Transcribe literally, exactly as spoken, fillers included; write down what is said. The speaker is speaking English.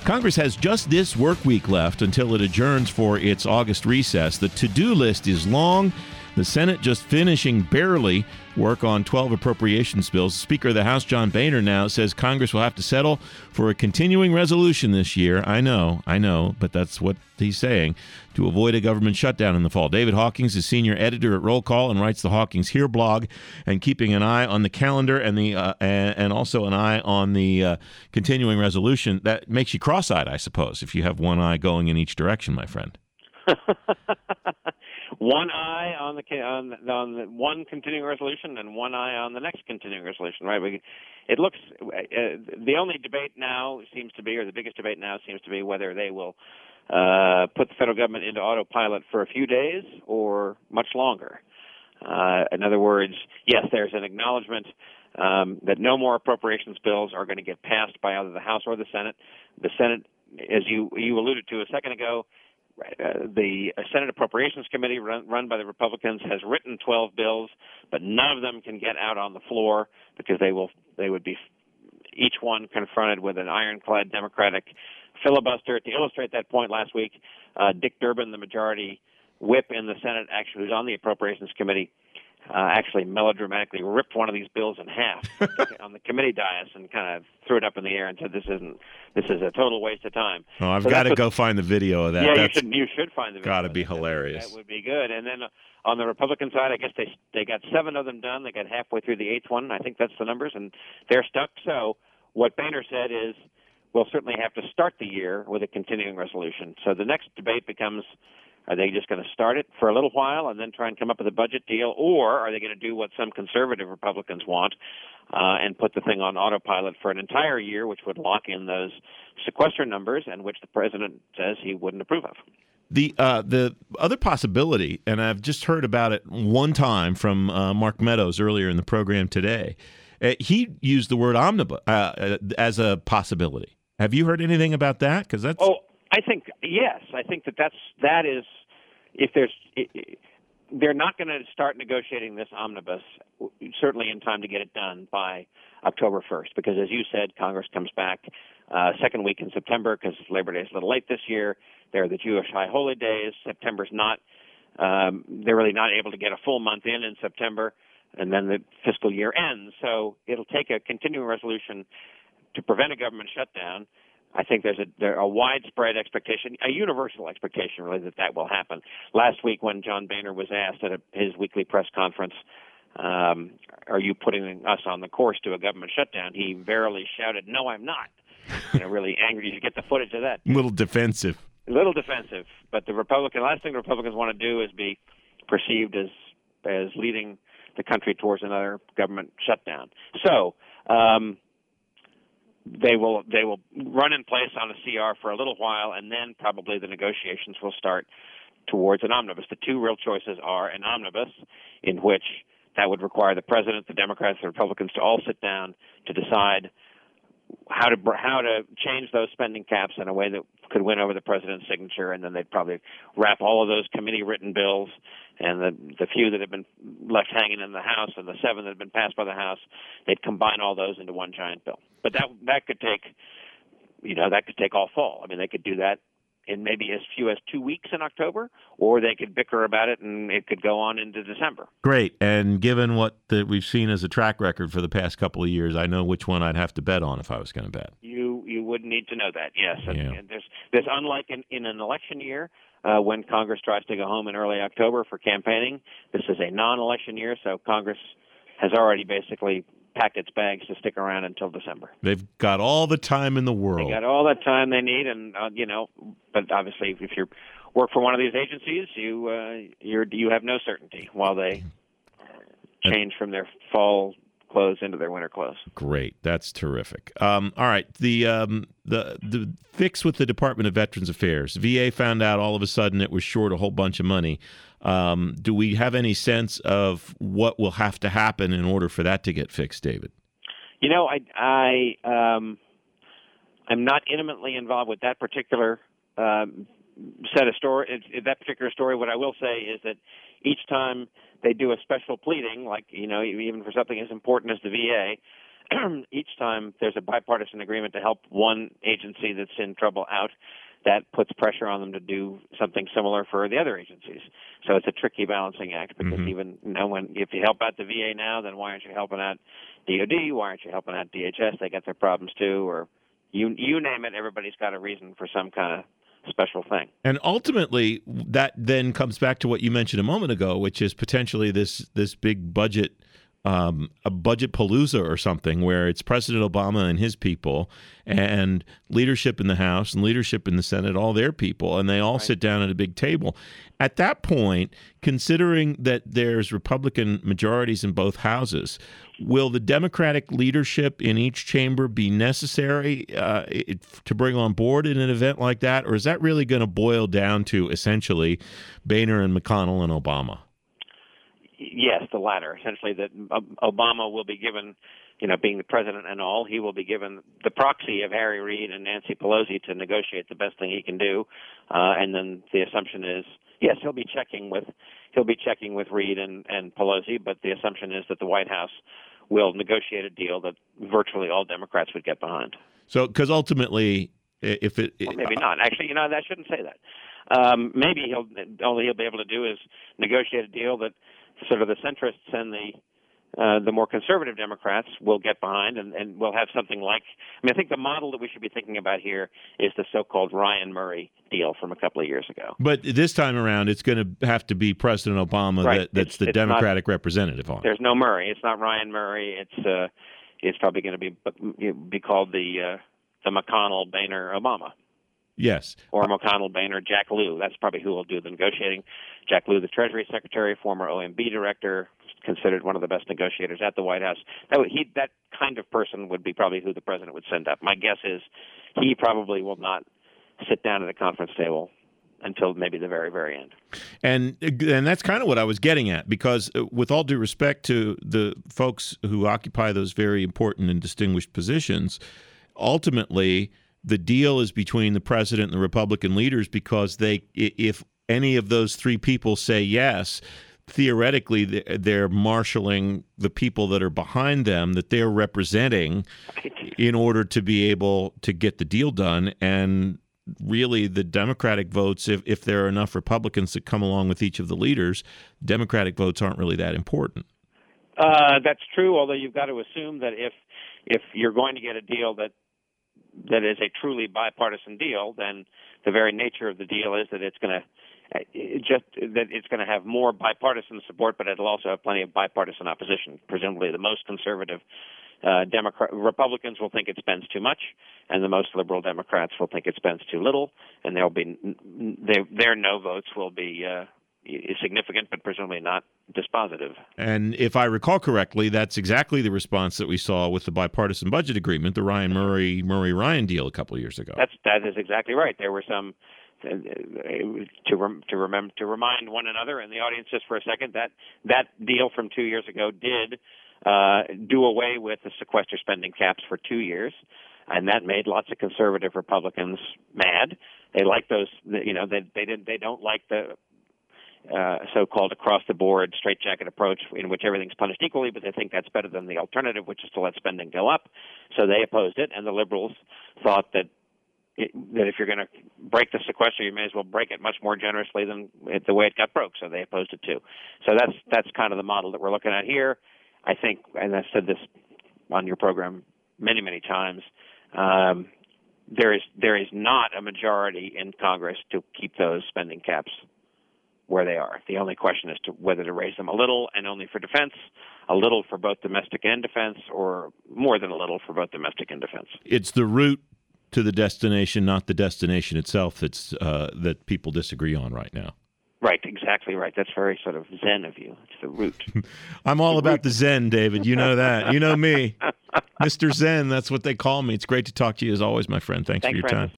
Congress has just this work week left until it adjourns for its August recess. The to-do list is long. The Senate just finishing barely work on twelve appropriations bills. Speaker of the House, John Boehner, now says Congress will have to settle for a continuing resolution this year. I know, I know, but that's what he's saying, to avoid a government shutdown in the fall. David Hawkins is senior editor at Roll Call and writes the Hawkins Here blog, and keeping an eye on the calendar and the uh, and, and also an eye on the uh, continuing resolution. That makes you cross-eyed, I suppose, if you have one eye going in each direction, my friend. One eye on the on, the, on the one continuing resolution and one eye on the next continuing resolution, right? We, it looks uh, the only debate now seems to be, or the biggest debate now seems to be, whether they will uh, put the federal government into autopilot for a few days or much longer. Uh, in other words, yes, there's an acknowledgement um, that no more appropriations bills are going to get passed by either the House or the Senate. The Senate, as you you alluded to a second ago, Uh, the Senate Appropriations Committee, run, run by the Republicans, has written twelve bills, but none of them can get out on the floor because they will they would be each one confronted with an ironclad Democratic filibuster. To illustrate that point, last week, uh, Dick Durbin, the majority whip in the Senate, actually who's on the Appropriations Committee, uh, actually melodramatically ripped one of these bills in half on the committee dais and kind of threw it up in the air and said, "This isn't. This is a total waste of time." Oh, I've so got to what, go find the video of that. Yeah, that's you should. You should find the video. Got to be that. hilarious. That would be good. And then on the Republican side, I guess they they got seven of them done. They got halfway through the eighth one. I think that's the numbers, and they're stuck. So what Boehner said is, we'll certainly have to start the year with a continuing resolution. So the next debate becomes, are they just going to start it for a little while and then try and come up with a budget deal, or are they going to do what some conservative Republicans want uh, and put the thing on autopilot for an entire year, which would lock in those sequester numbers and which the president says he wouldn't approve of? The uh, the other possibility, and I've just heard about it one time from uh, Mark Meadows earlier in the program today, uh, he used the word omnibus uh, as a possibility. Have you heard anything about that? Because that's oh. I think yes. I think that that's that is if there's it, they're not going to start negotiating this omnibus certainly in time to get it done by October first, because as you said, Congress comes back uh, second week in September because Labor Day is a little late this year. There are the Jewish high holy days. September's not. Um, they're really not able to get a full month in in September, and then the fiscal year ends. So it'll take a continuing resolution to prevent a government shutdown. I think there's a, there a widespread expectation, a universal expectation, really, that that will happen. Last week when John Boehner was asked at a, his weekly press conference, um, are you putting us on the course to a government shutdown, he verily shouted, "No, I'm not." You know, really angry. You get the footage of that. A little defensive. A little defensive. But the Republican, last thing the Republicans want to do is be perceived as as leading the country towards another government shutdown. So, um, They will they will run in place on a C R for a little while, and then probably the negotiations will start towards an omnibus. The two real choices are an omnibus, in which that would require the president, the Democrats, the Republicans to all sit down to decide how to how to change those spending caps in a way that could win over the president's signature, and then they'd probably wrap all of those committee-written bills and the the few that have been left hanging in the House and the seven that have been passed by the House, they'd combine all those into one giant bill. But that that could take, you know, that could take all fall. I mean, they could do that in maybe as few as two weeks in October, or they could bicker about it and it could go on into December. Great. And given what the, we've seen as a track record for the past couple of years, I know which one I'd have to bet on if I was going to bet. You you would need to know that, yes. And, yeah. and there's, there's unlike in, in an election year, uh, when Congress tries to go home in early October for campaigning, this is a non-election year, so Congress has already basically packed its bags to stick around until December. They've got all the time in the world. They got all the time they need, and uh, you know, but obviously, if you work for one of these agencies, you uh, you're you have no certainty while they change from their fall clothes into their winter clothes. Great, that's terrific. Um, all right, the um, the the fix with the Department of Veterans Affairs. V A found out all of a sudden it was short a whole bunch of money. Um, do we have any sense of what will have to happen in order for that to get fixed, David? You know, I, I, um, I'm not intimately involved with that particular um, set of story. That particular story. What I will say is that each time they do a special pleading, like you know, even for something as important as the V A, each time there's a bipartisan agreement to help one agency that's in trouble out, that puts pressure on them to do something similar for the other agencies. So it's a tricky balancing act because mm-hmm. even you know, when if you help out the V A now, then why aren't you helping out D O D? Why aren't you helping out D H S? They got their problems too, or you you name it. Everybody's got a reason for some kind of special thing. And ultimately, that then comes back to what you mentioned a moment ago, which is potentially this this big budget. Um, a budget palooza or something where it's President Obama and his people and leadership in the House and leadership in the Senate, all their people, and they all right. sit down at a big table. At that point, considering that there's Republican majorities in both houses, will the Democratic leadership in each chamber be necessary uh, it, to bring on board in an event like that, or is that really going to boil down to essentially Boehner and McConnell and Obama? Yes, the latter. Essentially, that Obama will be given, you know, being the president and all, he will be given the proxy of Harry Reid and Nancy Pelosi to negotiate the best thing he can do. Uh, and then the assumption is, yes, he'll be checking with he'll be checking with Reid and, and Pelosi, but the assumption is that the White House will negotiate a deal that virtually all Democrats would get behind. So, because ultimately, if it, well, maybe uh, not. Actually, you know, I shouldn't say that. Um, maybe he'll all he'll be able to do is negotiate a deal that sort of the centrists and the uh, the more conservative Democrats will get behind, and, and we'll have something like. I mean, I think the model that we should be thinking about here is the so-called Ryan Murray deal from a couple of years ago. But this time around, it's going to have to be President Obama right. that, that's it's, the it's Democratic not, representative on it. There's no Murray. It's not Ryan Murray. It's uh, it's probably going to be be called the uh, the McConnell Boehner Obama. Yes. Or McConnell, Boehner, Jack Lew. That's probably who will do the negotiating. Jack Lew, the Treasury Secretary, former O M B director, considered one of the best negotiators at the White House. That would, he, that kind of person would be probably who the president would send up. My guess is he probably will not sit down at a conference table until maybe the very, very end. And and that's kind of what I was getting at, because with all due respect to the folks who occupy those very important and distinguished positions, ultimately the deal is between the president and the Republican leaders, because they, if any of those three people say yes, theoretically they're marshaling the people that are behind them that they're representing in order to be able to get the deal done. And really the Democratic votes, if, if there are enough Republicans that come along with each of the leaders, Democratic votes aren't really that important. Uh, that's true, although you've got to assume that if if you're going to get a deal that that is a truly bipartisan deal, then the very nature of the deal is that it's going to just that it's going to have more bipartisan support, but it'll also have plenty of bipartisan opposition. Presumably, the most conservative uh, Democrat Republicans will think it spends too much, and the most liberal Democrats will think it spends too little, and there'll be their, their no votes will be uh, significant, but presumably not dispositive. And if I recall correctly, that's exactly the response that we saw with the bipartisan budget agreement, the Ryan Murray Murray Ryan deal a couple of years ago. That's that is exactly right. There were some uh, to rem, to remember to remind one another in the audience just for a second that that deal from two years ago did uh, do away with the sequester spending caps for two years, and that made lots of conservative Republicans mad. They like those, you know, they they didn't they don't like the Uh, so-called across-the-board straitjacket approach in which everything's punished equally, but they think that's better than the alternative, which is to let spending go up. So they opposed it, and the liberals thought that it, that if you're going to break the sequester, you may as well break it much more generously than it, the way it got broke. So they opposed it too. So that's that's kind of the model that we're looking at here. I think, and I've said this on your program many, many times, um, there is there is not a majority in Congress to keep those spending caps where they are. The only question is to whether to raise them a little and only for defense, a little for both domestic and defense, or more than a little for both domestic and defense. It's the route to the destination, not the destination itself, that's uh, that people disagree on right now. Right, exactly right. That's very sort of Zen of you. It's the route. I'm all the about route. The Zen, David. You know that. You know me. Mister Zen, that's what they call me. It's great to talk to you as always, my friend. Thanks, Thanks for your Francis. time.